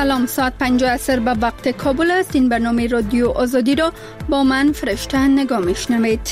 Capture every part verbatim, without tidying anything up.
سلام، ساعت پنج عصر به وقت کابل است. این برنامه رادیو آزادی را با من فرشته نگاه میشنوید.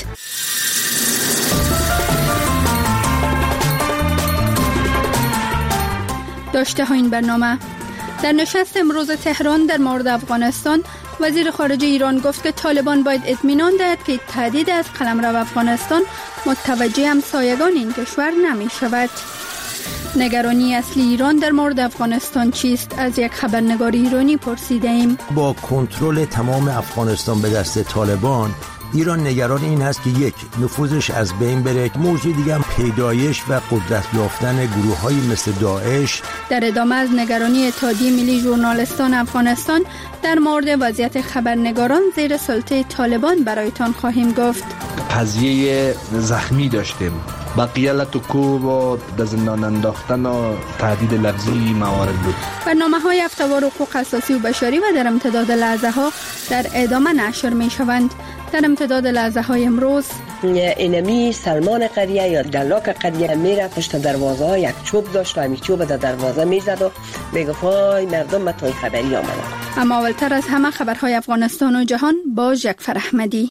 داشته ها این برنامه: در نشست امروز تهران در مورد افغانستان، وزیر خارجه ایران گفت که طالبان باید اطمینان دهد که تهدید از قلمرو افغانستان متوجه همسایگان این کشور نمی شود. نگرانی اصلی ایران در مورد افغانستان چیست؟ از یک خبرنگار ایرانی پرسیده ایم. با کنترل تمام افغانستان به دست طالبان، ایران نگران این هست که یک، نفوذش از بین بره، موضوع دیگه هم پیدایش و قدرت یافتن گروه‌هایی مثل داعش. در ادامه از نگرانی اتحادیه ملی ژورنالیستان افغانستان در مورد وضعیت خبرنگاران زیر سلطه طالبان برایتان خواهیم گفت. قضیه زخمی داشتیم، بقیلت و کوب و در زندان انداختن و تهدید لفظی موارد بود. برنامه های هفته‌وار حقوق اساسی و بشری و در امتداد لحظه ها در ادامه نشر می شوند. در امتداد لحظه های امروز، اینمی سلمان قریه یا دلاک قریه میره پشت دروازه ها، یک چوب داشت و همی چوب در دروازه میزد و میگفت های مردم به توی خبری آمدن. اما اولتر از همه خبرهای افغانستان و جهان با جعفر احمدی.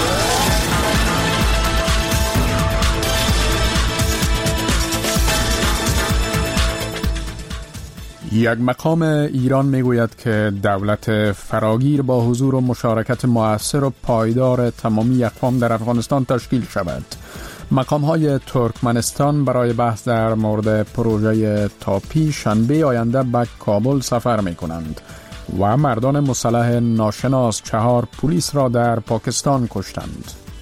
یک مقام ایران میگوید که دولت فراگیر با حضور و مشارکت مؤثر و پایدار تمامی اقوام در افغانستان تشکیل شود. مقام های ترکمنستان برای بحث در مورد پروژه تاپی شنبه آینده به کابل سفر می کنند و مردان مسلح ناشناس چهار پلیس را در پاکستان کشتند.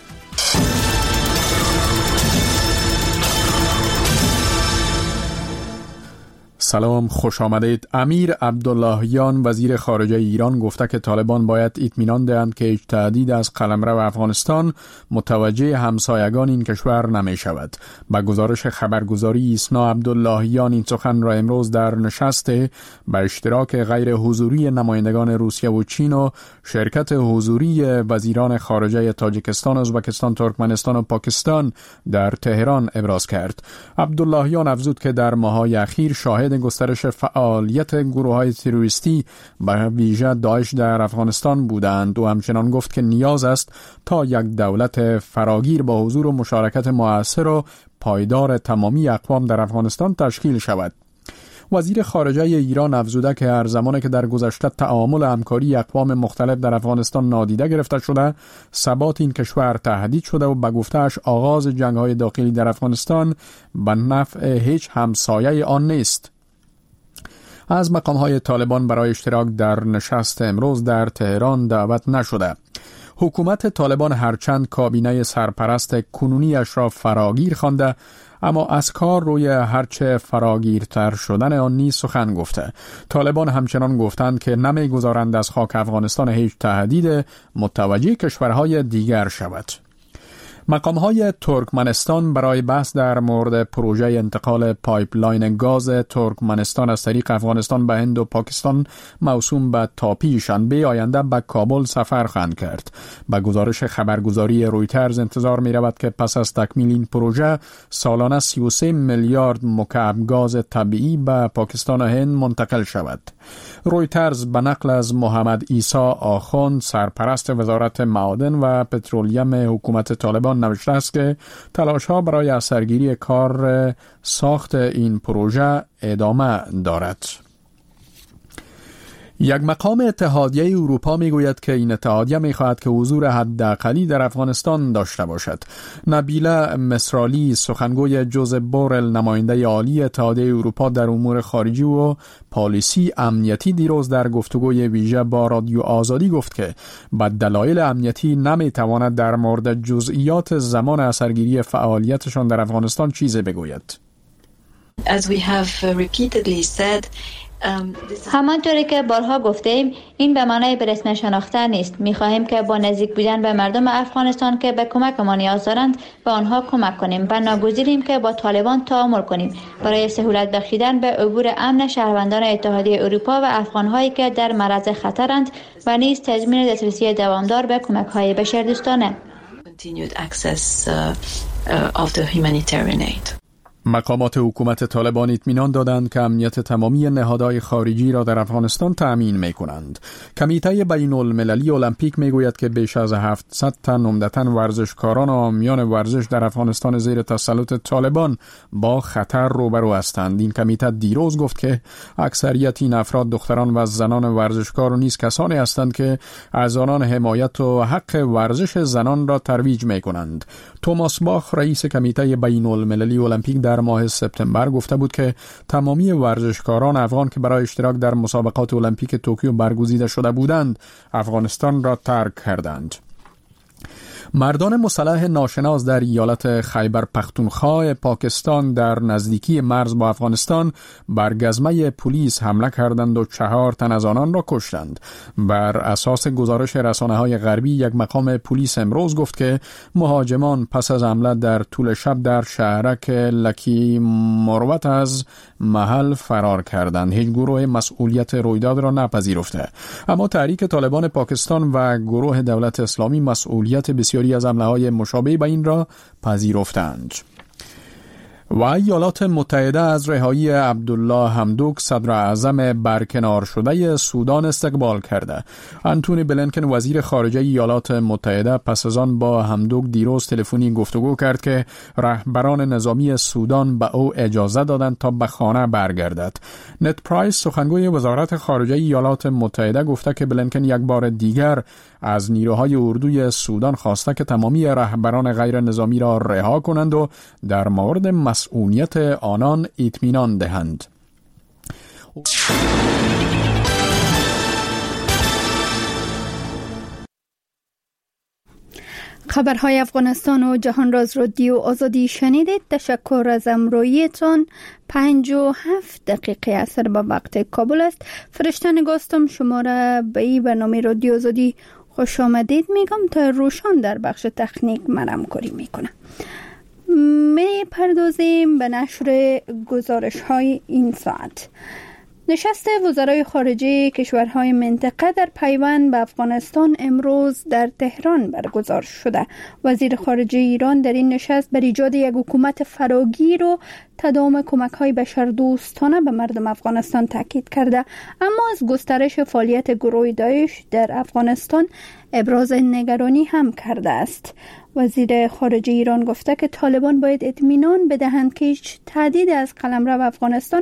سلام، خوش آمدید. امیر عبداللهیان وزیر خارجه ایران گفته که طالبان باید اطمینان دهند که هیچ تهدید از قلمرو افغانستان متوجه همسایگان این کشور نمی شود. با گزارش خبرگزاری ایسنا، عبداللهیان این سخن را امروز در نشست به اشتراک غیر حضوری نمایندگان روسیه و چین و شرکت حضوری وزیران خارجه تاجیکستان، ازبکستان، ترکمنستان و پاکستان در تهران ابراز کرد. عبداللهیان افزود که در ماه‌های اخیر شاهد گسترش فعالیت گروه‌های تروریستی به ویژه داعش در افغانستان بودند و همچنان گفت که نیاز است تا یک دولت فراگیر با حضور و مشارکت مؤثر و پایدار تمامی اقوام در افغانستان تشکیل شود. وزیر خارجه ایران افزوده که هر زمانی که در گذشته تعامل همکاری اقوام مختلف در افغانستان نادیده گرفته شده، ثبات این کشور تهدید شده و به گفته‌اش آغاز جنگ‌های داخلی در افغانستان به نفع هیچ همسایه آن نیست. از مقام‌های طالبان برای اشتراک در نشست امروز در تهران دعوت نشده. حکومت طالبان هرچند کابینه سرپرست کنونیش را فراگیر خوانده، اما از کار روی هرچه فراگیرتر شدن آن نیز سخن گفته. طالبان همچنان گفتند که نمی‌گذارند از خاک افغانستان هیچ تهدید متوجه کشورهای دیگر شود. مقام‌های ترکمنستان برای بحث در مورد پروژه انتقال پایپلاین گاز ترکمنستان از طریق افغانستان به هند و پاکستان موسوم به تاپی شنبه آینده به کابل سفر خواهند کرد. به گزارش خبرگزاری رویترز انتظار می رود که پس از تکمیل این پروژه سالانه سی و سه میلیارد مکعب گاز طبیعی به پاکستان و هند منتقل شود. رویترز به نقل از محمد عیسی آخوند، سرپرست وزارت معادن و پترولیم حکومت طالبان نوشته است که تلاش‌ها برای اثرگیری کار ساخت این پروژه ادامه دارد. یک مقام اتحادیه اروپا میگوید که این اتحادیه میخواهد که حضور حداقلی در افغانستان داشته باشد. نبیله مصرالی، سخنگوی جوزپ بورل، نماینده عالی اتحادیه اروپا در امور خارجی و پالیسی امنیتی، دیروز در گفتگوی ویژه با رادیو آزادی گفت که با دلایل امنیتی نمیتواند در مورد جزئیات زمان اثرگیری فعالیتشان در افغانستان چیزی بگوید. As we have repeatedly said, همانطوری که بارها گفتیم، این به معنای به رسم شناختن نیست. می‌خواهیم که با نزدیک بودن به مردم افغانستان که به کمک ما نیاز دارند به آنها کمک کنیم و ناگزیریم که با طالبان تعامل کنیم برای سهولت بخشیدن به عبور امن شهروندان اتحادیه اروپا و افغان‌هایی که در معرض خطرند و نیز تضمین دسترسی دوامدار به کمک‌های بشردوستانه. continued access uh, uh, of the humanitarian aid. مقامات حکومت طالبان اطمینان دادند که امنیت تمامی نهادهای خارجی را در افغانستان تأمین می‌کنند. کمیته بین المللی المپیک میگوید که بیش از هفتصد تن عمدتاً ورزشکاران و حامیان ورزش در افغانستان زیر تسلط طالبان با خطر روبرو هستند. این کمیته دیروز گفت که اکثریت این افراد دختران و زنان ورزشکار و نیز کسانی هستند که از آنان حمایت و حق ورزش زنان را ترویج می‌کنند. توماس باخ رئیس کمیته بین المللی المپیک در ماه سپتامبر گفته بود که تمامی ورزشکاران افغان که برای اشتراک در مسابقات المپیک توکیو برگزیده شده بودند افغانستان را ترک کردند. مردان مسلح ناشناس در ایالت خیبر پختونخوا پاکستان در نزدیکی مرز با افغانستان بر گزمه پلیس حمله کردند و چهار تن از آنان را کشتند. بر اساس گزارش رسانه‌های غربی یک مقام پلیس امروز گفت که مهاجمان پس از حمله در طول شب در شهرک لکی مروت از محل فرار کردند. هیچ گروه مسئولیت رویداد را نپذیرفته، اما تحریک طالبان پاکستان و گروه دولت اسلامی مسئولیت بسیاری از حمله‌های مشابه به این را پذیرفتند. و ایالات متحده از رهایی عبدالله حمدوک صدر اعظم برکنار شده سودان استقبال کرده. انتونی بلینکن وزیر خارجه ایالات متحده پس از آن با حمدوک دیروز تلفنی گفتگو کرد که رهبران نظامی سودان به او اجازه دادند تا به خانه برگردد. نت پرایس سخنگوی وزارت خارجه ایالات متحده گفته که بلینکن یک بار دیگر از نیروهای اردوی سودان خواسته که تمامی رهبران غیر نظامی را رها کنند و در مورد مسئولیت آنان اطمینان دهند. خبرهای افغانستان و جهان راز رادیو آزادی شنیدید. تشکر از همراهیتان. پنج و هفت دقیقه اثر به وقت کابل است. فرشته نگاستم شما را به این برنامه رادیو آزادی خوش آمدید میگم. تا روشان در بخش تکنیک من همکاری میکنم. می پردازیم به نشر گزارش های این ساعت. نشست وزرای خارجه کشورهای منطقه در پیوند به افغانستان امروز در تهران برگزار شده. وزیر خارجه ایران در این نشست بر ایجاد یک حکومت فراگیر و تداوم کمک‌های بشردوستانه به مردم افغانستان تاکید کرده، اما از گسترش فعالیت گروه داعش در افغانستان ابراز نگرانی هم کرده است. وزیر خارجه ایران گفته که طالبان باید اطمینان بدهند که هیچ تهدید از قلمرو افغانستان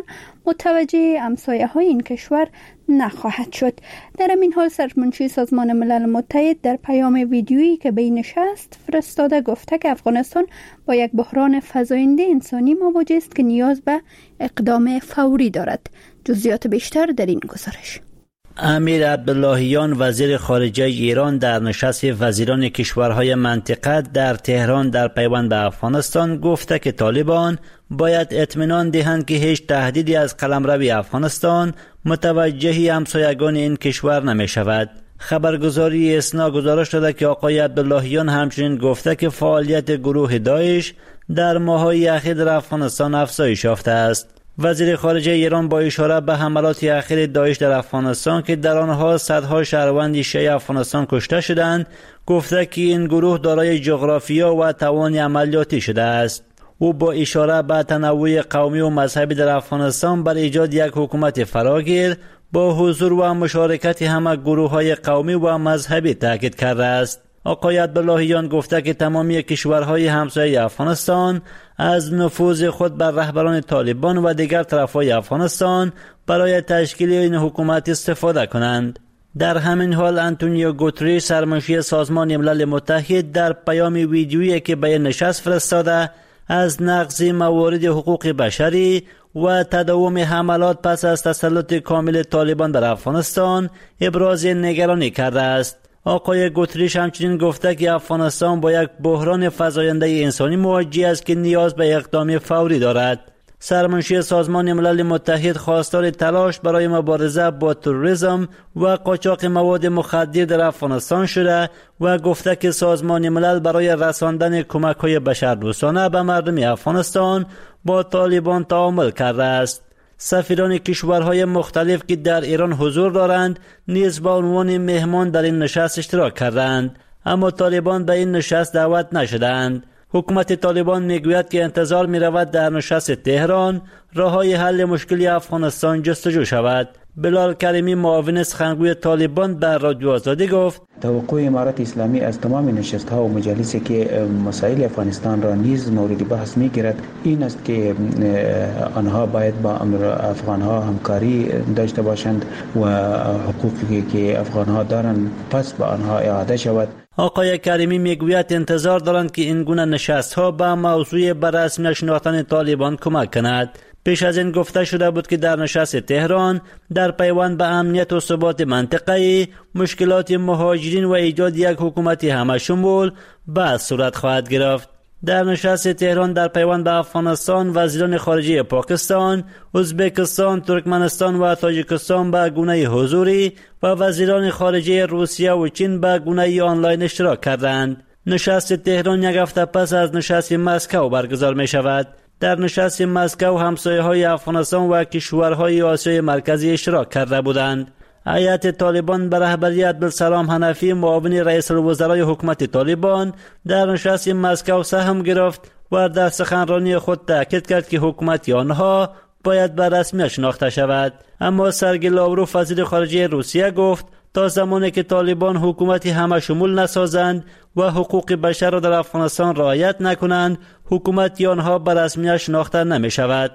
متوجه همسایه‌های این کشور نخواهد شد. در همین حال سرمنشی سازمان ملل متحد در پیام ویدیویی که به این نشست فرستاده گفته که افغانستان با یک بحران فزاینده انسانی مواجه است که نیاز به اقدام فوری دارد. جزئیات بیشتر در این گزارش. امیر عبداللهیان وزیر خارجه ایران در نشست وزیران کشورهای منطقه در تهران در پیوند به افغانستان گفته که طالبان باید اطمینان دهند که هیچ تهدیدی از قلمرو افغانستان متوجه همسایگان این کشور نمی شود. خبرگزاری اسنا گزارش داده که آقای عبداللهیان همچنین گفته که فعالیت گروه داعش در ماه‌های اخیر در افغانستان افزایش یافته است. وزیر خارجه ایران با اشاره به حملات اخیر داعش در افغانستان که در آنها صدها شهروند شیعه افغانستان کشته شدند گفته که این گروه دارای جغرافیا و توان عملیاتی شده است. او با اشاره به تنوع قومی و مذهبی در افغانستان بر ایجاد یک حکومت فراگیر با حضور و مشارکت همه گروه‌های قومی و مذهبی تاکید کرده است. آقای عبداللهیان گفته که تمامی کشورهای همسایه افغانستان از نفوذ خود بر رهبران طالبان و دیگر طرفهای افغانستان برای تشکیل این حکومت استفاده کنند. در همین حال انتونیو گوتریش سرمنشی سازمان ملل متحد در پیام ویدیویی که به نشست فرستاده از نقض موارد حقوق بشری و تداوم حملات پس از تسلط کامل طالبان بر افغانستان ابراز نگرانی کرده است. آقای گوتریش همچنین گفته که افغانستان با یک بحران فزاینده انسانی مواجه است که نیاز به اقدام فوری دارد. سرمنشی سازمان ملل متحد خواستار تلاش برای مبارزه با تروریسم و قاچاق مواد مخدر در افغانستان شده و گفته که سازمان ملل برای رساندن کمک‌های بشردوستانه به مردم افغانستان با طالبان تعامل کرده است. سفیران کشورهای مختلف که در ایران حضور دارند نیز با عنوان مهمان در این نشست اشتراک کردند، اما طالبان به این نشست دعوت نشدند. حکومت طالبان میگوید که انتظار میرود در نشست تهران راههای حل مشکلی افغانستان جستجو شود. بلال کریمی معاون سخنگوی طالبان بر رادیو آزادی گفت توقع امارت اسلامی از تمام نشست‌ها و مجالسی که مسائل افغانستان را نیز مورد بحث می‌گیرد این است که آنها باید با افغان‌ها همکاری داشته باشند و حقوقی که افغان‌ها دارند پس به آنها اعاده شود. آقای کریمی میگوید انتظار دارند که این گونه نشست‌ها به موضوع به رسمی شناختن طالبان کمک کند. پیش از این گفته شده بود که در نشست تهران در پیوند به امنیت و ثبات منطقه‌ای مشکلات مهاجرین و ایجاد یک حکومت همه‌شمول بحث صورت خواهد گرفت. در نشست تهران در پیوند به افغانستان وزیران خارجه پاکستان، ازبکستان، ترکمنستان و تاجیکستان به گونه حضوری و وزیران خارجه روسیه و چین به گونه آنلاین اشتراک کردند. نشست تهران یک هفته پس از نشست مسکو برگزار می شود. در نشست مسکو همسایه‌های افغانستان و کشورهای آسیای مرکزی اشتراک کرده بودند. هیئت طالبان به رهبری عبدالسلام حنفی معاون رئیس الوزرای حکومت طالبان در نشست مسکو سهم گرفت و در سخنرانی خود تاکید کرد که حکومت آنها باید به رسمیت شناخته شود. اما سرگئی لاوروف وزیر خارجه روسیه گفت تا زمانی که طالبان حکومتی همه شمول نسازند و حقوق بشر را در افغانستان رعایت نکنند، حکومت آنها به رسمیت شناخته نمی شود.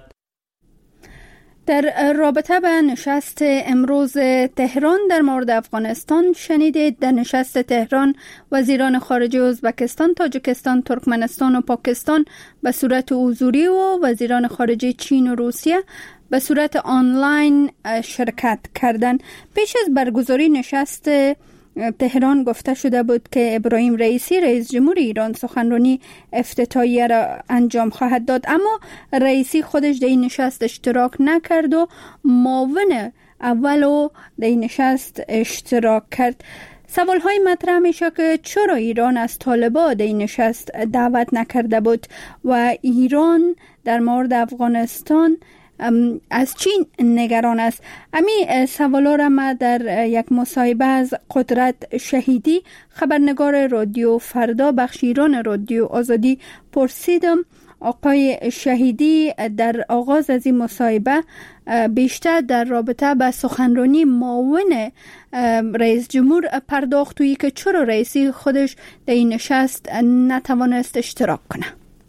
در رابطه به نشست امروز تهران در مورد افغانستان شنیدید. در نشست تهران وزیران خارجه ازبکستان، تاجیکستان، ترکمنستان و پاکستان به صورت حضوری و وزیران خارجه چین و روسیه به صورت آنلاین شرکت کردند. پیش از برگزاری نشست تهران گفته شده بود که ابراهیم رئیسی رئیس جمهور ایران سخنرانی افتتاحیه را انجام خواهد داد، اما رئیسی خودش در این نشست اشتراک نکرد و معاون اولو در این نشست اشتراک کرد. سوال های مطرح میشه که چرا ایران از طالبان در این نشست دعوت نکرده بود و ایران در مورد افغانستان از چین نگران است. امی سوالا را ما در یک مصاحبه از قدرت شهیدی خبرنگار رادیو فردا بخش ایران رادیو آزادی پرسیدم. آقای شهیدی در آغاز از این مصاحبه بیشتر در رابطه با سخنرانی معاون رئیس جمهور پرداخت و که چرا رئیسی خودش در این نشست نتوانست اشتراک کنه.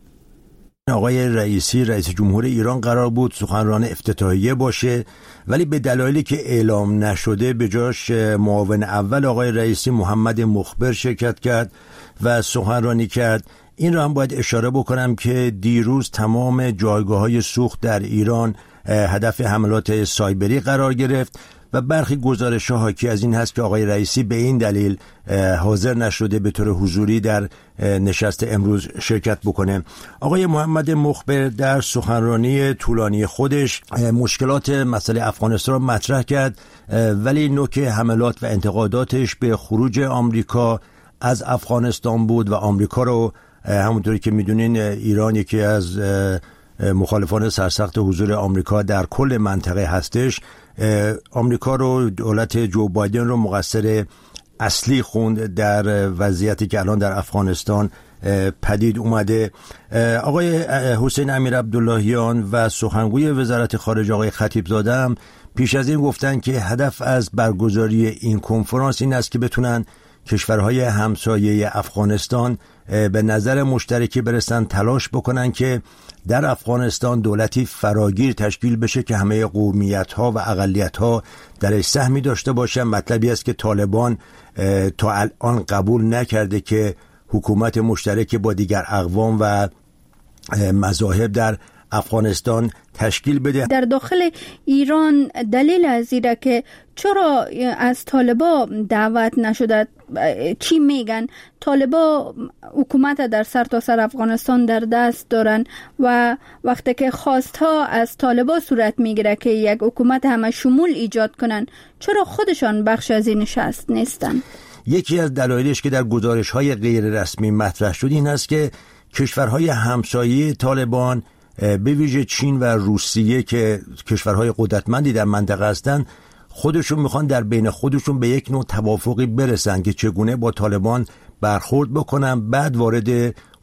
آقای رئیسی رئیس جمهور ایران قرار بود سخنران افتتاحیه باشه، ولی به دلایلی که اعلام نشده به جاش معاون اول آقای رئیسی محمد مخبر شرکت کرد و سخنرانی کرد. این را هم باید اشاره بکنم که دیروز تمام جایگاه‌های سوخت در ایران هدف حملات سایبری قرار گرفت و برخی گزارش‌ها حاکی از این هست که آقای رئیسی به این دلیل حاضر نشده به طور حضوری در نشست امروز شرکت بکنه. آقای محمد مخبر در سخنرانی طولانی خودش مشکلات مسئله افغانستان را مطرح کرد، ولی نوک حملات و انتقاداتش به خروج آمریکا از افغانستان بود و آمریکا رو همونطوری که میدونین ایران یکی از مخالفان سرسخت حضور آمریکا در کل منطقه هستش. آمریکا رو دولت جو بایدن رو مقصر اصلی خوند در وضعیتی که الان در افغانستان پدید اومده. آقای حسین امیر عبداللهیان و سخنگوی وزارت خارجه آقای خطیبزاده هم پیش از این گفتن که هدف از برگزاری این کنفرانس این است که بتونن کشورهای همسایه افغانستان به نظر مشترکی برسن، تلاش بکنن که در افغانستان دولتی فراگیر تشکیل بشه که همه قومیت‌ها و اقلیت‌ها درش سهمی داشته باشن. مطلبی است که طالبان تا الان قبول نکرده که حکومت مشترک با دیگر اقوام و مذاهب در افغانستان تشکیل بده. در داخل ایران دلیل از اینه که چرا از طالبان دعوت نشده، چی میگن؟ طالبان حکومت در سر تا سر افغانستان در دست دارن و وقتی که خواستها از طالبان صورت میگیره که یک حکومت همه شمول ایجاد کنن، چرا خودشان بخش از این نشست نیستن؟ یکی از دلایلش که در گزارش‌های غیر رسمی مطرح شد این است که کشورهای همسایه طالبان به ویژه چین و روسیه که کشورهای قدرتمندی در منطقه هستند خودشون میخوان در بین خودشون به یک نوع توافقی برسن که چگونه با طالبان برخورد بکنن، بعد وارد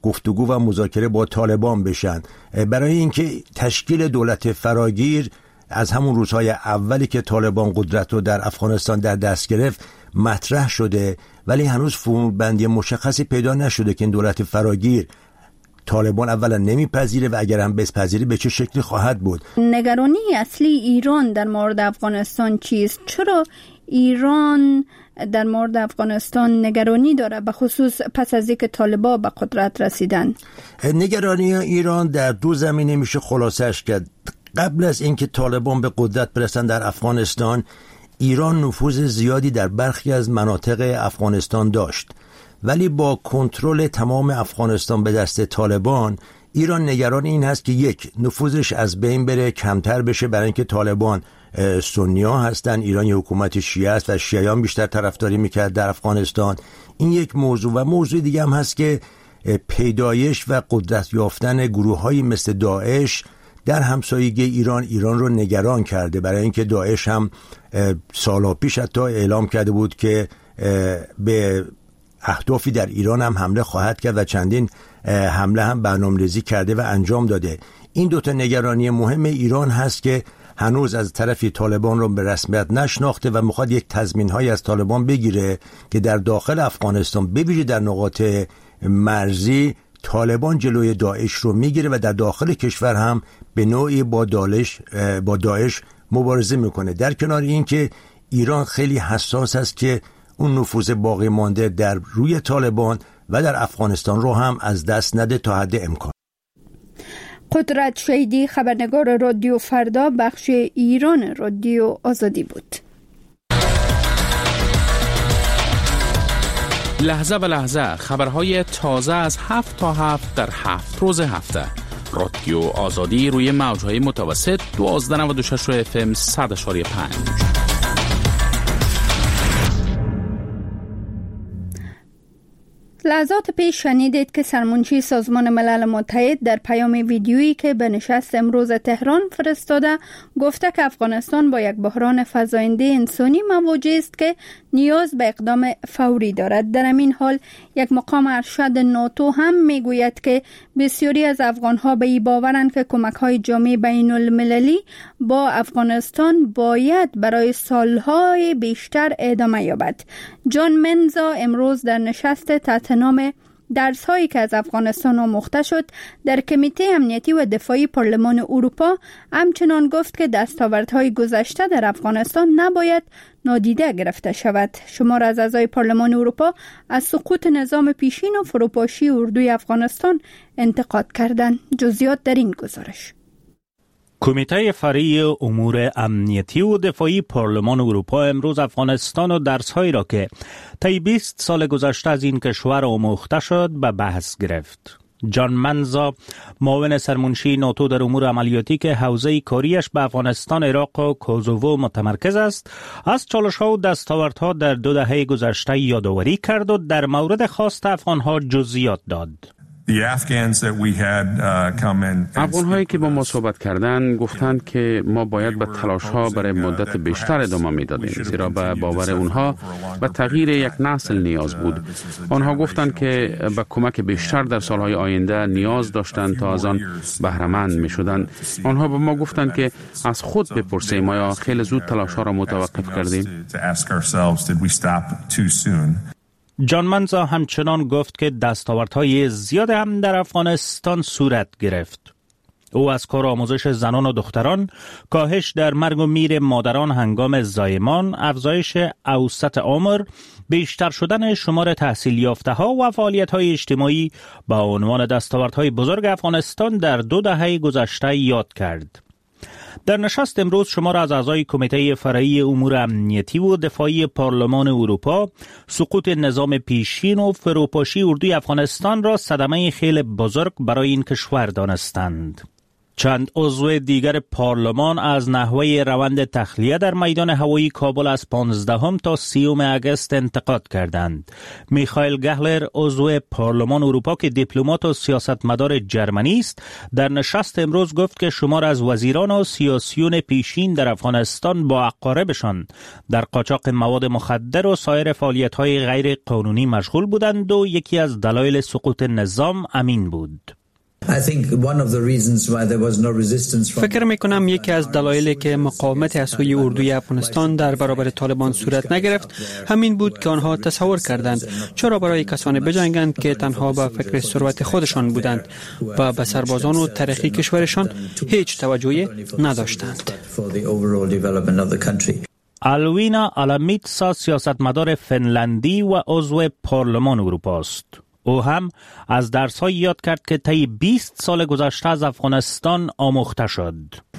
گفتگو و مذاکره با طالبان بشن، برای اینکه تشکیل دولت فراگیر از همون روزهای اولی که طالبان قدرت رو در افغانستان در دست گرفت مطرح شده، ولی هنوز فرمولبندی مشخصی پیدا نشده که این دولت فراگیر طالبان اولا نمیپذیره و اگر هم بپذیره به چه شکلی خواهد بود. نگرانی اصلی ایران در مورد افغانستان چیست؟ چرا ایران در مورد افغانستان نگرانی داره، به خصوص پس از اینکه طالبان به قدرت رسیدن؟ نگرانی ایران در دو زمینه میشه خلاصش کرد. قبل از اینکه طالبان به قدرت برسن در افغانستان، ایران نفوذ زیادی در برخی از مناطق افغانستان داشت، ولی با کنترل تمام افغانستان به دست طالبان، ایران نگران این هست که یک، نفوذش از بین بره، کمتر بشه، برای اینکه طالبان سنی‌ها هستن، ایران یه حکومت شیعه است و شیعیان بیشتر طرفداری میکرد در افغانستان. این یک موضوع. و موضوع دیگه هم هست که پیدایش و قدرت یافتن گروه‌هایی مثل داعش در همسایگی ایران ایران رو نگران کرده، برای اینکه داعش هم سالها پیش حتی اعلام کرده بود که به اهدافی در ایران هم حمله خواهد کرد و چندین حمله هم برنامه‌ریزی کرده و انجام داده. این دوتا نگرانی مهم ایران هست که هنوز از طرفی طالبان رو به رسمیت نشناخته و میخواد یک تضمین‌هایی از طالبان بگیره که در داخل افغانستان، بویژه در نقاط مرزی، طالبان جلوی داعش رو میگیره و در داخل کشور هم به نوعی با داعش با داعش مبارزه میکنه. در کنار این که ایران خیلی حساس است که اون نفوذ باقی مانده در روی طالبان و در افغانستان رو هم از دست نده تا حد امکان. قدرت شیدی، خبرنگار رادیو فردا، بخش ایران رادیو آزادی بود. لحظه به لحظه خبرهای تازه از هفت تا هفت در هفت روز هفته. رادیو آزادی روی موجهای متوسط دوازده نود و شش اف ام صد اشاری پنج. لحظات پیش شنیدید که سرمنشی سازمان ملل متحد در پیام ویدیویی که به نشست امروز تهران فرستاده گفته که افغانستان با یک بحران فزاینده انسانی مواجه است که نیاز به اقدام فوری دارد. در همین حال یک مقام ارشد ناتو هم میگوید که بسیاری از افغانها به این باورند که کمک‌های جامعه بین المللی با افغانستان باید برای سالهای بیشتر ادامه یابد. جان منزا امروز در نشست تحت نام درس هایی که از افغانستان آموخته شد در کمیته امنیتی و دفاعی پارلمان اروپا همچنان گفت که دستاوردهای گذشته در افغانستان نباید نادیده گرفته شود. شمار از اعضای پارلمان اروپا از سقوط نظام پیشین و فروپاشی اردوی افغانستان انتقاد کردند. جزئیات در این گزارش. کمیته فرعی امور امنیتی و دفاعی پارلمان اروپا امروز افغانستان و درس‌هایی را که طی بیست سال گذشته از این کشور آموخته شد به بحث گرفت. جان منزا، معاون سرمنشی ناتو در امور عملیاتی که حوزه کاریش به افغانستان، عراق و کوزوو متمرکز است، از چالش‌ها و دستاوردها در دو دهه گذشته یادآوری کرد و در مورد خواست افغان‌ها جزئیات داد. افغان‌هایی که با ما صحبت کردند گفتند که ما باید به تلاش‌ها برای مدت بیشتر ادامه می‌دادیم، زیرا به باور اونها به تغییر یک نسل نیاز بود. آنها گفتند که به کمک بیشتر در سالهای آینده نیاز داشتند تا از آن بهره مند می‌شدند. آنها به ما گفتند که از خود بپرسیم آیا خیلی زود تلاش‌ها را متوقف کردیم؟ جان منزا همچنان گفت که دستاوردهای زیاد هم در افغانستان صورت گرفت. او از کار آموزش زنان و دختران، کاهش در مرگ و میر مادران هنگام زایمان، افزایش اوسط عمر، بیشتر شدن شمار تحصیل یافته ها و فعالیت های اجتماعی با عنوان دستاوردهای بزرگ افغانستان در دو دهه گذشته یاد کرد. در نشست امروز شمار از اعضای کمیته فرعی امور امنیتی و دفاعی پارلمان اروپا سقوط نظام پیشین و فروپاشی اردوی افغانستان را صدمه خیلی بزرگ برای این کشور دانستند. چند عضو دیگر پارلمان از نحوه روند تخلیه در میدان هوایی کابل از پانزدهم تا سیوم اگست انتقاد کردند. میخائیل گهلر، عضو پارلمان اروپا که دیپلمات و سیاستمدار جرمنی است، در نشست امروز گفت که شمار از وزیران و سیاسیون پیشین در افغانستان با اقاربشان در قاچاق مواد مخدر و سایر فعالیت‌های غیر قانونی مشغول بودند و یکی از دلایل سقوط نظام امین بود. فکر میکنم یکی از دلایلی که مقاومت از سوی اردوی افغانستان در برابر طالبان صورت نگرفت همین بود که آنها تصور کردند چرا برای کسانی بجنگند که تنها به فکر ثروت خودشان بودند و به سربازان و تاریخی کشورشان هیچ توجهی نداشتند. الوینا آلامیتسا سیاستمدار فنلندی و عضو پارلمان اروپا است. او هم از درس‌های یاد کرد که طی بیست سال گذشته از افغانستان آموخته شد.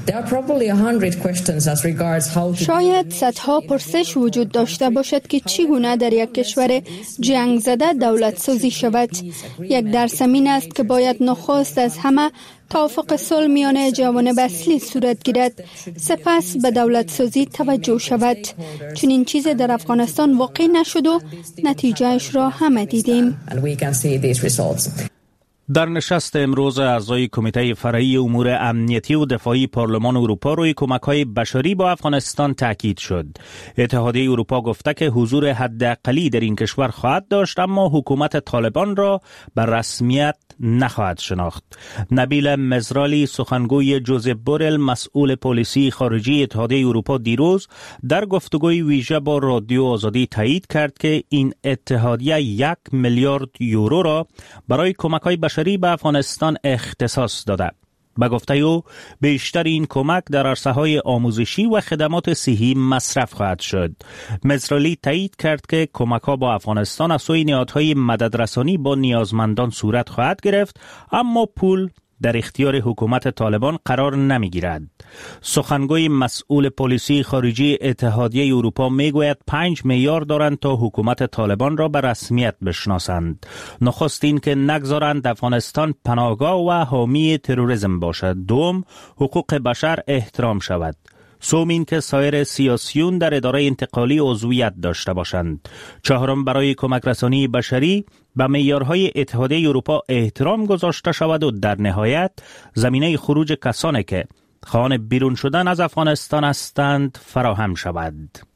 شاید صدها پرسش وجود داشته باشد که چگونه در یک کشور جنگ زده دولت سازی شود. یک درس این است که باید نخست از همه توافق صلح میان جوانب اصلی صورت گیرد، سپس به دولت سازی توجه شود. چون این چیز در افغانستان واقع نشد و نتیجهش را همه دیدیم. در نشست امروز اعضای کمیته فرعی امور امنیتی و دفاعی پارلمان اروپا روی کمک‌های بشری با افغانستان تاکید شد. اتحادیه اروپا گفته که حضور حداقلی در این کشور خواهد داشت اما حکومت طالبان را به رسمیت نخواهد شناخت. نبیل مزرالی، سخنگوی جوزپ بورل مسئول پلیسی خارجی اتحادیه اروپا، دیروز در گفتگوی ویژه با رادیو آزادی تایید کرد که این اتحادیه یک میلیارد یورو را برای کمک‌های بشری به افغانستان اختصاص داده. به گفته او بیشتر این کمک در عرصه‌های آموزشی و خدمات صحی مصرف خواهد شد. مزرالی تایید کرد که کمک‌ها با افغانستان از سوی نهادهای مددرسانی با نیازمندان صورت خواهد گرفت اما پول در اختیار حکومت طالبان قرار نمیگیرد. سخنگوی مسئول پلیسی خارجی اتحادیه اروپا میگوید پنج میلیارد دارند تا حکومت طالبان را به رسمیت بشناسند. نخست این که نگذارند افغانستان پناهگاه و حامی تروریسم باشد. دوم، حقوق بشر احترام شود. سوم این که سایر سیاسیون در اداره انتقالی عضویت داشته باشند. چهارم، برای کمک رسانی بشری به معیارهای اتحادیه اروپا احترام گذاشته شود و در نهایت زمینه خروج کسانی که خواهان بیرون شدن از افغانستان هستند فراهم شود.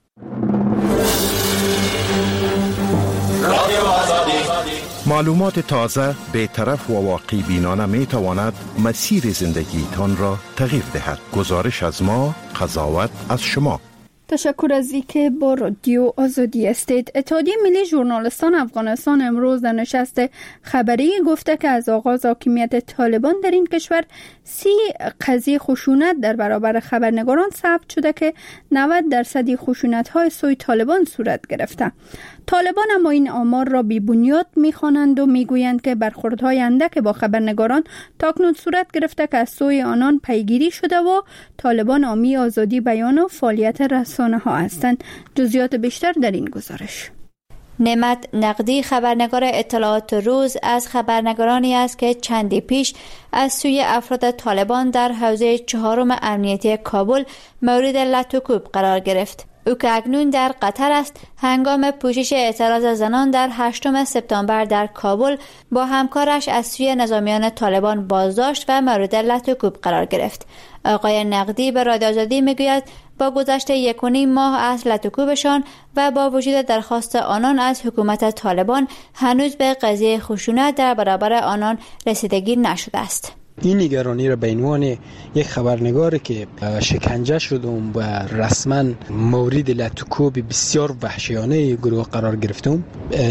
معلومات تازه، بی‌طرف و واقعی بینانه می تواند مسیر زندگی تان را تغییر دهد. گزارش از ما، قضاوت از شما. تشکر از اینکه با رادیو آزادی هستید. اتحادیه ملی ژورنالیستان افغانستان امروز در نشست خبری گفته که از آغاز حاکمیت طالبان در این کشور سی قضیه خشونت در برابر خبرنگاران ثبت شده که نود درصد خشونت‌های سوی طالبان صورت گرفته. طالبان اما این آمار را بی بنیاد می‌خوانند و میگویند که برخوردهای اندک با خبرنگاران تاکنون صورت گرفته که از سوی آنان پیگیری شده و طالبان حامی آزادی بیان و فعالیت رسانه ها هستند. جزئیات بیشتر در این گزارش. نعمت نقدی، خبرنگار اطلاعات روز، از خبرنگارانی است که چندی پیش از سوی افراد طالبان در حوزه چهارم امنیتی کابل مورد لطوکوب قرار گرفت. او که اکنون در قطر است، هنگام پوشش اعتراض زنان در هشتم سپتامبر در کابل با همکارش از سوی نظامیان طالبان بازداشت و مورد لطوکوب قرار گرفت. آقای نقدی به رادیو آزادی میگوید با گذشت یک و نیم ماه از لطوکوبشان و با وجود درخواست آنان از حکومت طالبان هنوز به قضیه خشونت در برابر آنان رسیدگی نشده است. این نگرانی را به عنوان یک خبرنگاری که شکنجه شدم و رسما مورد لطوکوب بسیار وحشیانه گروه قرار گرفتم،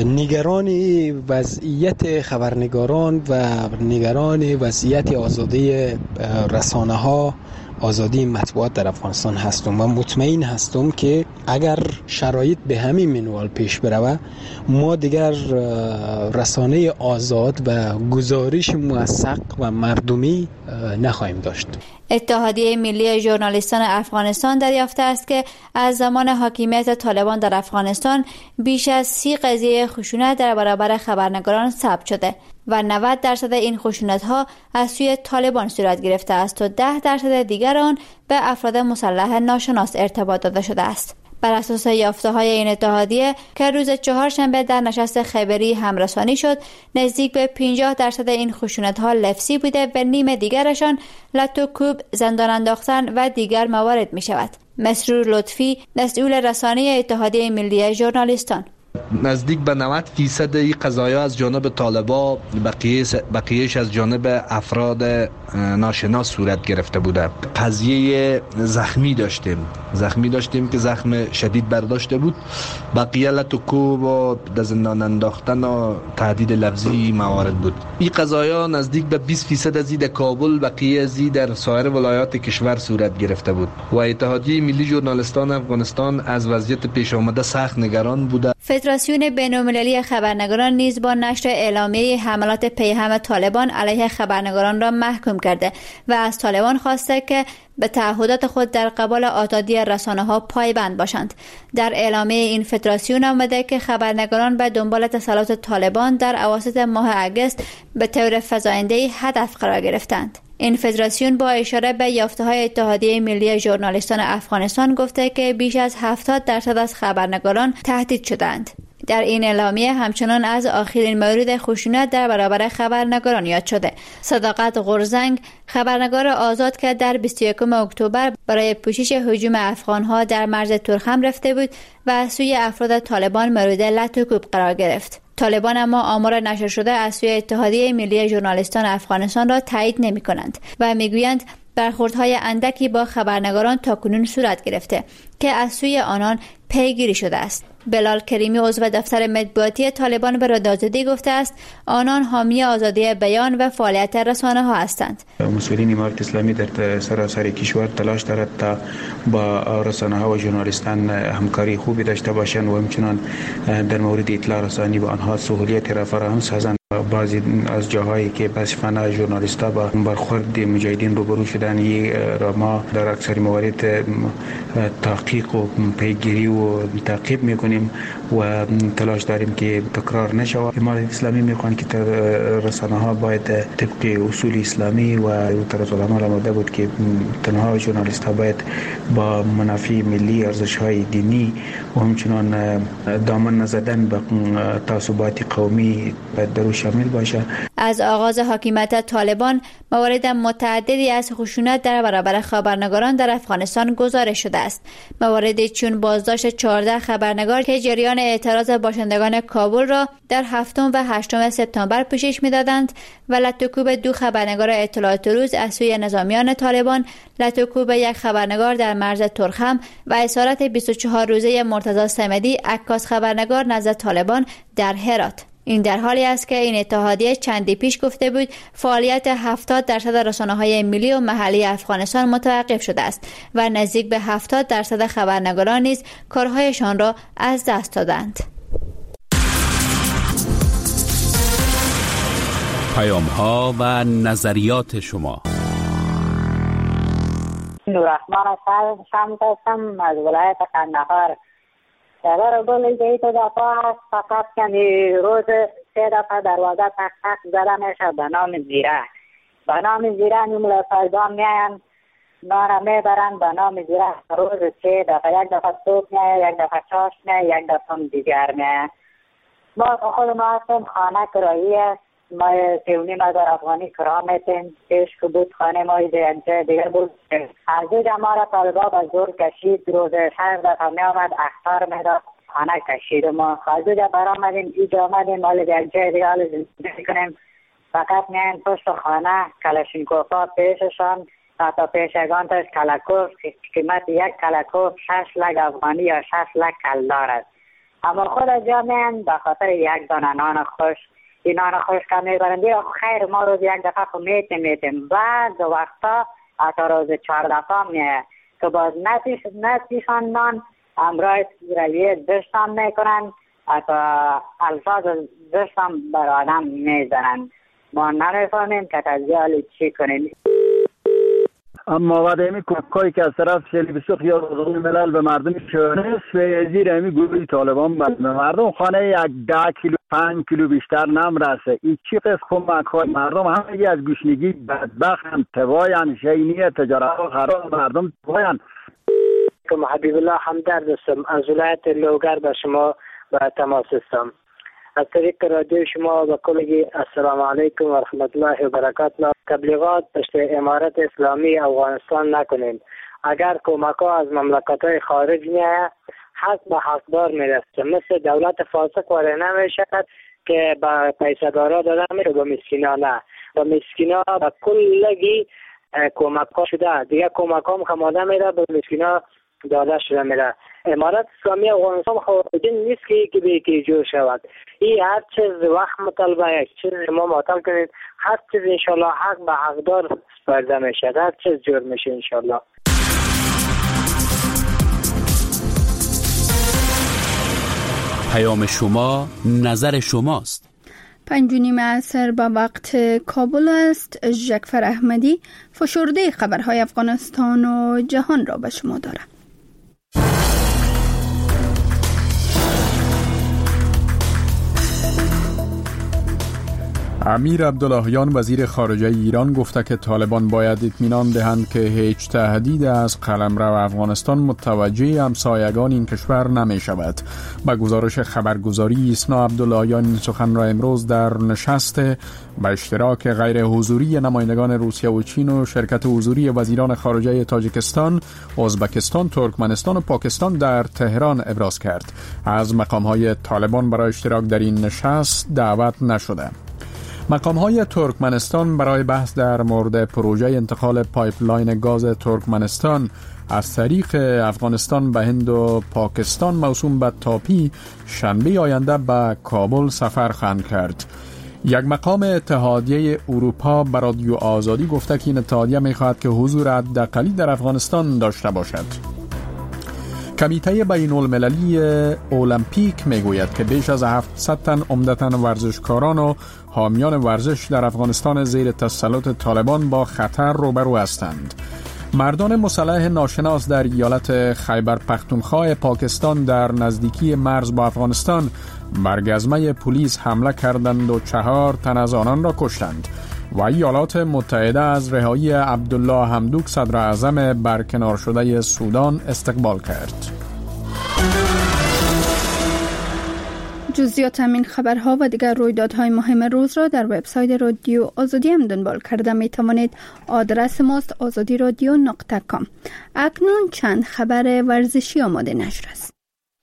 نگرانی وضعیت خبرنگاران و نگران وضعیت آزادی رسانه ها، آزادی مطبوعات در افغانستان هستم و مطمئن هستم که اگر شرایط به همین منوال پیش بروه ما دیگر رسانه آزاد و گزارش موثق و مردمی نخواهیم داشت. اتحادیه ملی ژورنالیستان افغانستان دریافته است که از زمان حاکمیت طالبان در افغانستان بیش از سی قضیه خشونت در برابر خبرنگاران ثبت شده. و نود درصد این خشونت‌ها از سوی طالبان صورت گرفته است و ده درصد دیگر آن به افراد مسلح ناشناس ارتباط داده شده است. بر اساس یافته‌های این اتحادیه که روز چهارشنبه در نشست خبری همرسانی شد، نزدیک به پنجاه درصد این خشونت‌ها لفظی بوده و نیم دیگرشان لتو کوب، زندان انداختن و دیگر موارد می‌شود. مسرور لطفی، مسئول رسانه اتحادیه ملی ژورنالیستان: نزدیک به نود فیصد این قضایا از جانب طالبا، بقیهش از جانب افراد ناشناس صورت گرفته بوده. قضیه زخمی داشتیم زخمی داشتیم که زخم شدید برداشته بود. بقیه لطوکوب و زندان انداختن و تهدید لفظی موارد بود. این قضایا نزدیک به بیست فیصد از در کابل، بقیه از در سایر ولایات کشور صورت گرفته بود و اتحادیه ملی ژورنالیستان افغانستان از وضعیت پیش آمده سخت نگران بوده. فدراسیون بین‌المللی خبرنگاران نیز با نشر اعلامیه حملات پیهم طالبان علیه خبرنگاران را محکوم کرده و از طالبان خواسته که به تعهدات خود در قبال آزادی رسانه‌ها پایبند باشند. در اعلامیه این فدراسیون آمده که خبرنگاران به دنبال تسلط طالبان در اواسط ماه اگست به طور فزاینده‌ای هدف قرار گرفتند. این فدراسیون با اشاره به یافته‌های اتحادیه ملی ژورنالیستان افغانستان گفته که بیش از هفتاد درصد از خبرنگاران تهدید شدند. در این اعلامیه همچنان از آخرین مورد خشونت در برابر خبرنگاران یاد شده. صداقت غرزنگ، خبرنگار آزاد که در بیست و یکم اکتبر برای پوشش هجوم افغان‌ها در مرز ترخم رفته بود و از سوی افراد طالبان مورد لطوکوب قرار گرفت. طالبان اما آمار نشر شده از سوی اتحادیه ملی ژورنالیستان افغانستان را تایید نمی کنند و میگویند برخوردهای اندکی با خبرنگاران تاکنون صورت گرفته که از سوی آنان پیگیری شده است. بلال کریمی عضو دفتر مطبوعاتی طالبان به رادیو آزادی گفته است آنان حامی آزادی بیان و فعالیت رسانه ها هستند. مسئولین امارت اسلامی در سراسر کشور تلاش دارد تا با رسانه ها و ژورنالیستان همکاری خوبی داشته باشند و همچنان در مورد اطلاع رسانی به آنها سهولیت را فراهم سازند. بعضی از جاهایی که بسیفانه ژورنالیستا با برخورد مجاهدین روبرو شدن، این را ما در اکثر موارد تحقیق و پیگیری و تعقیب میکنیم و تلاش داریم که تکرار نشود. امارت اسلامی میخوان که رسانه ها باید طبق اصول اسلامی و طرز العمل آماده بود که تنها ژورنالیست ها باید با منافع ملی، ارزش های دینی و همچنان دامن نزدن به تعصبات قومی در شامل باشه. از آغاز حاکمیت طالبان موارد متعددی از خشونت در برابر خبرنگاران در افغانستان گزارش شده است. مواردی چون بازداشت چهارده خبرنگار که جریان اعتراض باشندگان کابل را در هفتم و هشتم سپتامبر پوشش می‌دادند و لطوکوب دو خبرنگار اطلاعات روز از سوی نظامیان طالبان، لطوکوب یک خبرنگار در مرز ترخم و اسارت بیست و چهار روزه مرتضی صمدی، عکاس خبرنگار نزد طالبان در هرات. این در حالی است که این اتحادیه چندی پیش گفته بود فعالیت هفتاد درصد رسانه‌های ملی و محلی افغانستان متوقف شده است و نزدیک به هفتاد درصد خبرنگاران نیز کارهایشان را از دست دادند. پیام‌ها و نظریات شما. نوررحمان شمس هستم از ولایت قندهار. در گل جیت دفعه است، فقط کمی روز سه دفعه دروازه تق تق زده میشه به نام زیره. به نام زیره نیمله فردان میاین نارا میبرن به نام زیره. روز سه دفعه، یک دفعه صبح میایه، یک دفعه چاش میایه، یک دفعه دیگر میایه. ما خود ما هستیم خانه کرایی است. ما سیونیم از افغانی کرا میتیم. پیش که بود خانه ما یک جای دیگر بود. از اینجا ما را طالبا به زور کشید. روز شهر دفعه می آمد اختار میداد، خانه کشید. ما از اینجا برآمدیم، اینجا آمدیم مال یک جای دیگر زندگی کنیم. فقط میایم پشت خانه کلاشینکوفا پیششان تا پیشگان تاش کلاکوف، قیمت یک کلاکوف شش لک افغانی یا شش لک کلدار است. اما خود از جا میایم به خاطر یک دانه نان خوش. این نان خوش که میبرند خیر ما روز یک دفعه خو میتیم میتیم بعد وقتا حتی روز چهار دفعه میه که باز نتیش نتیشان نان امراه رویه دشتان میکنن حتی الفاظ دشتان بر آدم میزنن. ما نمیفهمیم که تجیالی چی کنیم. اما بعد امی کوکایی که از طرف شلی بسوخ یا روزهای ملل به مردم شونست و زیر امی گروه طالبان به مردم خانه یک ده کیلو پنج کیلو بیشتر نمرسه. این چی قصد کمک های مردم همه از گوشنگی بدبخت هم تواین شینی تجارت ها خراب مردم تواین. کم حبیب الله همدرد هستم از ولایت لوگر به شما به تماس هستم. از طریق رادیو شما به کلگی السلام علیکم و رحمت الله و برکاته. تبلیغات پشت امارت اسلامی افغانستان نکنین. اگر کمک ها از مملکت های خارج نیه حق به حقدار میرسه، مثل دولت فاسق واره نمیشد که به پیسه دارا داده میره به مسکینا نه، به مسکینا به کلگی کمک ها شده دیگه، کمک ها مخماده میره به مسکینا داده شده میره. امارت اسلامی افغانستان خواهدین نیست که یکی به یکی جور شود. این هر چیز وقت مطالبه یک چیز ما معطل کنید، هر چیز انشالله حق به حقدار سپرده میشه، هر چیز جور میشه انشالله. پیام شما نظر شماست. پنج و نیم عصر به وقت کابل است. جعفر احمدی فشرده خبرهای افغانستان و جهان را به شما دارد. امیر عبداللهیان وزیر خارجه ایران گفته که طالبان باید اطمینان دهند که هیچ تهدید از قلمرو افغانستان متوجه همسایگان این کشور نمی شود. با گزارش خبرگزاری ایسنا عبداللهیان این سخن را امروز در نشست به اشتراک غیر حضوری نمایندگان روسیه و چین و شرکت حضوری وزیران خارجه تاجیکستان، ازبکستان، ترکمنستان و پاکستان در تهران ابراز کرد. از مقام‌های طالبان برای اشتراک در این نشست دعوت نشده. مقام‌های ترکمنستان برای بحث در مورد پروژه انتقال پایپلاین گاز ترکمنستان از طریق افغانستان به هند و پاکستان موسوم به تاپی شنبه آینده به کابل سفر خواهند کرد. یک مقام اتحادیه اروپا به رادیو آزادی گفته که این اتحادیه می‌خواهد که حضور حداقلی در افغانستان داشته باشد. کمیته بین المللی المپیک میگوید که بیش از هفتصد تن عمدتاً ورزشکاران و حامیان ورزش در افغانستان زیر تسلط طالبان با خطر روبرو هستند. مردان مسلح ناشناس در ایالت خیبر پختونخوا پاکستان در نزدیکی مرز با افغانستان بر گزمه پلیس حمله کردند و چهار تن از آنان را کشتند. و ایالات متحده از رهایی عبدالله حمدوک صدر اعظم برکنار شده سودان استقبال کرد. جزئیات همین خبرها و دیگر رویدادهای مهم روز را در وبسایت رادیو آزادی هم دنبال کرده می توانید. آدرس ماست آزادی رادیو نقطه کام. اکنون چند خبر ورزشی آماده نشر است.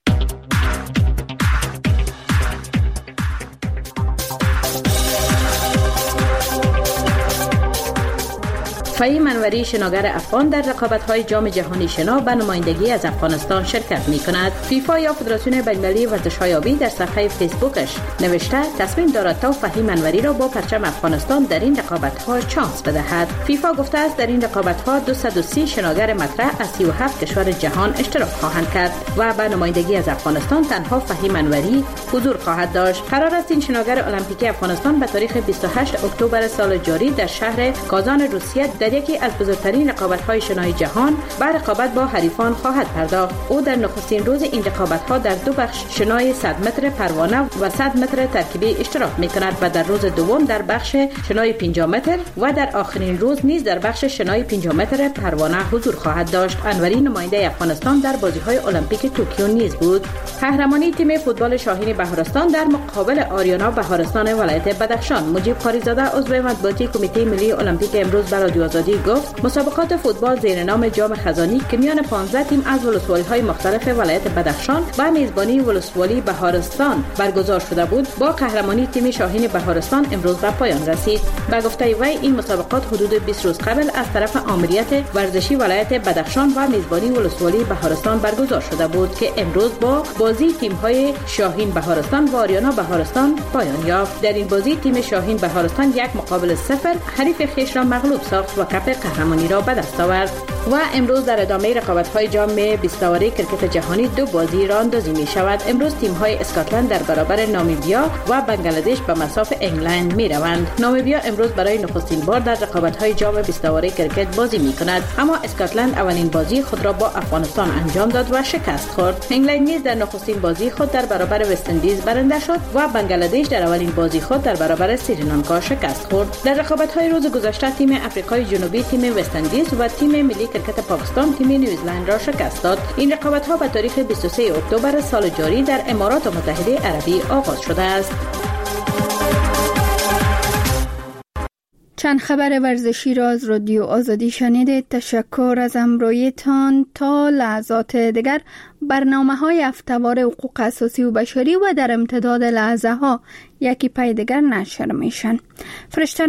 فهیم انوری شناگر افغان در رقابت‌های جام جهانی شنا به نمایندگی از افغانستان شرکت می‌کند. فیفا یا فدراسیون بین‌المللی ورزش‌های آبی در صفحه فیسبوکش نوشته تصمیم دارد تا فهیم انوری را با پرچم افغانستان در این رقابت‌ها شانس بدهد. فیفا گفته است در این رقابت‌ها دویست و سی شناگر مطرح از سی و هفت کشور جهان اشتراک خواهند کرد و به نمایندگی از افغانستان تنها فهیم انوری حضور خواهد داشت. قرار است این شناگر المپیکی افغانستان به تاریخ بیست و هشت اکتبر سال جاری در شهر کازان روسیه در یکی از بزرگترین رقابت‌های شنای جهان به رقابت با حریفان خواهد پرداخت. او در نخستین روز این رقابت‌ها در دو بخش شنای صد متر پروانه و صد متر ترکیبی اشتراک می‌کند و در روز دوم در بخش شنای پنجاه متر و در آخرین روز نیز در بخش شنای پنجاه متر پروانه حضور خواهد داشت. انوری نماینده افغانستان در بازی‌های المپیک توکیو نیز بود. قهرمانی تیم فوتبال شاهین بهارستان در مقابل آریانا بهارستان ولایت بدخشان. مجیب قاریزاده عضو مطبوعاتی کمیته ملی المپیک امروز به رادیو آزادی گفت مسابقات فوتبال زیر نام جام خزانی که میان پانزده تیم از ولسوالی‌های مختلف ولایت بدخشان و میزبانی ولسوالی بهارستان برگزار شده بود با قهرمانی تیم شاهین بهارستان امروز به پایان رسید. به گفته وی این مسابقات حدود بیست روز قبل از طرف آمریت ورزشی ولایت بدخشان و میزبانی ولسوالی بهارستان برگزار شده بود که امروز با بازی تیم‌های شاهین بهارستان و آریانا بهارستان پایان یافت. در این بازی تیم شاهین بهارستان یک مقابل صفر حریف خویش را مغلوب ساخت و کپ قهرمانی را به دست آورد. و امروز در ادامه رقابت‌های جام بیست اوری کرکت جهانی دو بازی راه اندازی می شود. امروز تیم‌های اسکاتلند در برابر نامیبیا و بنگلادش به مصاف انگلند می روند. نامیبیا امروز برای نخستین بار در رقابت‌های جام بیست اوری کرکت بازی می کند، اما اسکاتلند اولین بازی خود را با افغانستان انجام داد و شکست خورد. انگلند نیز در نخستین بازی خود در برابر وست اندیز برنده شد و بنگلادش در اولین بازی خود در برابر سریلانکا شکست خورد. در رقابت‌های روز گذشته تیم آفریقای جنوبی تیم وست اندیز و تیم ملی کرکت پاکستان تیم نیوزلند را شکست داد. این رقابت‌ها به تاریخ بیست و سوم اکتبر سال جاری در امارات متحده عربی آغاز شده است. چند خبر ورزشی را از رادیو آزادی شنیدید. تشکر از همراهیتان. تا لحظات دیگر برنامه‌های هفته‌وار حقوق اساسی و بشری و در امتداد لحظه ها یکی پای دیگر نشر میشن. فرشته